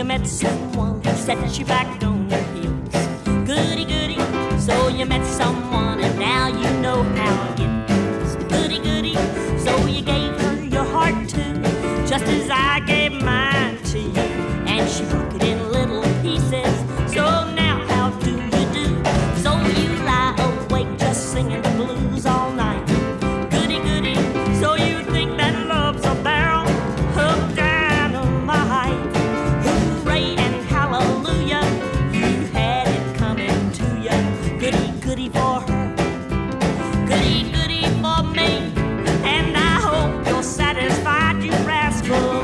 you met someone who set you back on your heels. Goody, goody, so you met someone and now you know how it feels. Goody, goody, so you gave her your heart too, just as I gave mine to you, and she broke it in little pieces. So now how do you do? So you lie awake just singing the blues all night. Goody, goody, so you think that love's a barrel of dynamite. Hooray and hallelujah, you had it coming to you. Goody, goody for her, goody, goody for me, and I hope you're satisfied, you rascal.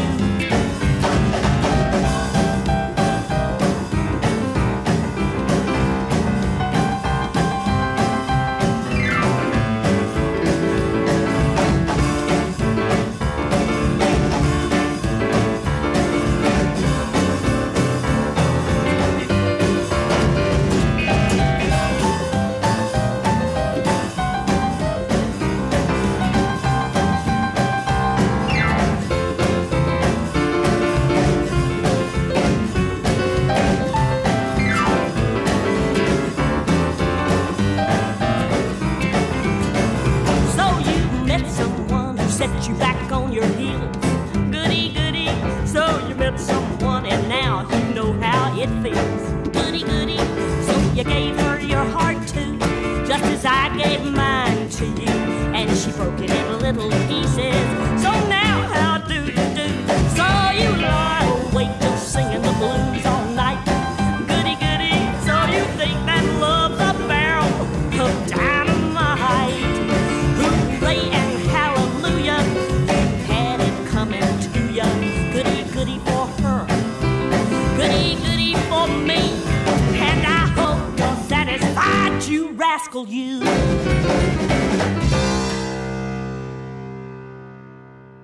Set you back on your heels. Goody, goody, so you met someone and now you know how it feels. Goody, goody, so you gave her your heart too, just as I gave mine to you, and she broke it in little pieces. So now how do you do? So you lie awake just singing the blues all night. Goody, goody, so you think that love's a barrel of dynamite. Hooray and hallelujah, you had it coming to ya. Goody, goody for her, goody, goody for me, and I hope you're satisfied, you rascal, you.